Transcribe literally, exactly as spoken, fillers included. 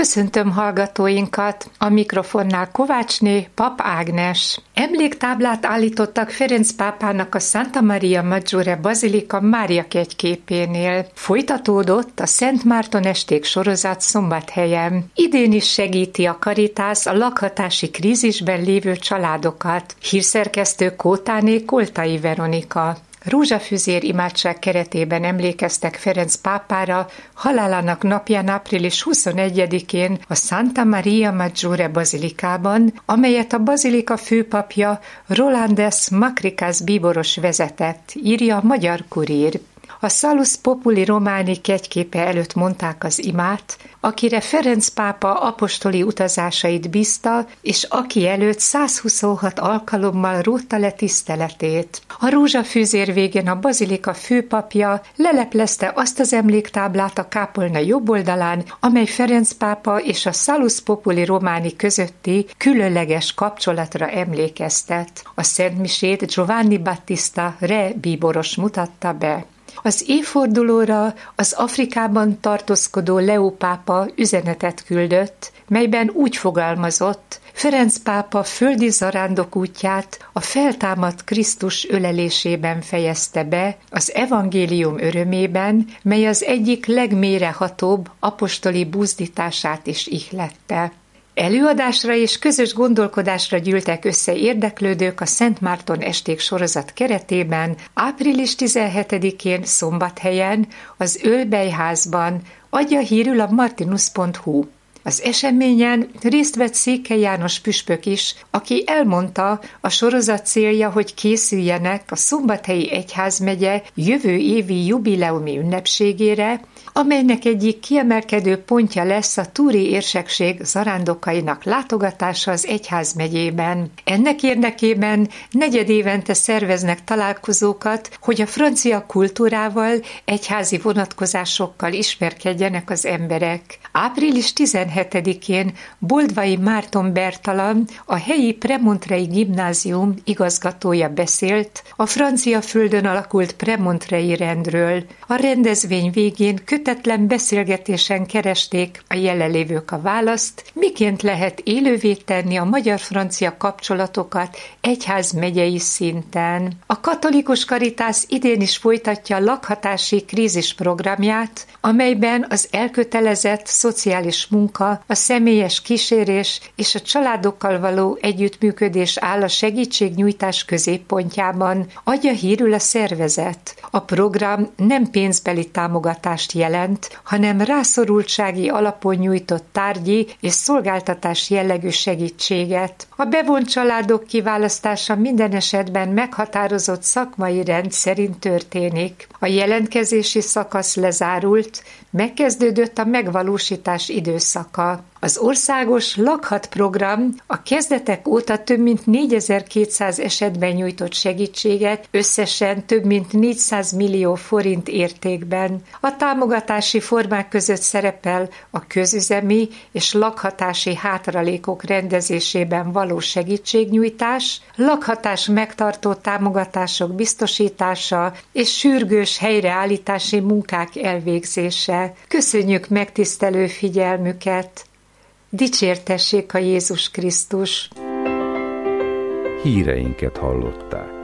Köszöntöm hallgatóinkat, a mikrofonnál Kovácsné, Pap Ágnes. Emléktáblát állítottak Ferenc pápának a Santa Maria Maggiore Bazilika Mária kegyképénél. Folytatódott a Szent Márton esték sorozat Szombathelyen. Idén is segíti a Caritas a lakhatási krízisben lévő családokat. Hírszerkesztő Kótáné Koltai Veronika. Rózsafüzér imádság keretében emlékeztek Ferenc pápára halálának napján április huszonegyedikén a Santa Maria Maggiore Bazilikában, amelyet a bazilika főpapja Rolandes Makrikás bíboros vezetett, írja a Magyar Kurír. A Salus Populi Romani kegyképe előtt mondták az imát, akire Ferenc pápa apostoli utazásait bízta, és aki előtt százhuszonhat alkalommal rótta le tiszteletét. A rózsafűzér végén a bazilika főpapja leleplezte azt az emléktáblát a kápolna jobb oldalán, amely Ferenc pápa és a Salus Populi Romani közötti különleges kapcsolatra emlékeztet. A szentmisét Giovanni Battista Re bíboros mutatta be. Az évfordulóra az Afrikában tartózkodó Leó pápa üzenetet küldött, melyben úgy fogalmazott: Ferenc pápa földi zarándok útját a feltámadt Krisztus ölelésében fejezte be, az evangélium örömében, mely az egyik legmélyrehatóbb apostoli buzdítását is ihlette. Előadásra és közös gondolkodásra gyűltek össze érdeklődők a Szent Márton esték sorozat keretében április tizenhetedikén Szombathelyen az Ölbejházban, adja hírül a martinus pont hu. Az eseményen részt vett Székely János püspök is, aki elmondta, a sorozat célja, hogy készüljenek a Szombathelyi Egyházmegye jövő évi jubileumi ünnepségére, amelynek egyik kiemelkedő pontja lesz a túri érsekség zarándokainak látogatása az egyházmegyében. Ennek érdekében negyedévente szerveznek találkozókat, hogy a francia kultúrával, egyházi vonatkozásokkal ismerkedjenek az emberek. április tizenhetedikén Boldvai Márton Bertalan, a helyi Premontrei gimnázium igazgatója beszélt a francia földön alakult premontrei rendről. A rendezvény végén kötetlen beszélgetésen keresték a jelenlévők a választ, miként lehet élővé tenni a magyar-francia kapcsolatokat egyházmegyei szinten. A katolikus Caritas idén is folytatja a lakhatási krízis programját, amelyben az elkötelezett szociális munka, a személyes kísérés és a családokkal való együttműködés áll a segítségnyújtás középpontjában, adja hírül a szervezet. A program nem pénzbeli támogatást jelent, hanem rászorultsági alapon nyújtott tárgyi és szolgáltatás jellegű segítséget. A bevont családok kiválasztása minden esetben meghatározott szakmai rend szerint történik. A jelentkezési szakasz lezárult, megkezdődött a megvalósítás időszaka. Az országos Lakhat program a kezdetek óta több mint négyezer-kétszáz esetben nyújtott segítséget, összesen több mint négyszáz millió forint értékben. A támogatási formák között szerepel a közüzemi és lakhatási hátralékok rendezésében való segítségnyújtás, lakhatás megtartó támogatások biztosítása és sürgős helyreállítási munkák elvégzése. Köszönjük megtisztelő figyelmüket! Dicsértessék a Jézus Krisztus! Híreinket hallották.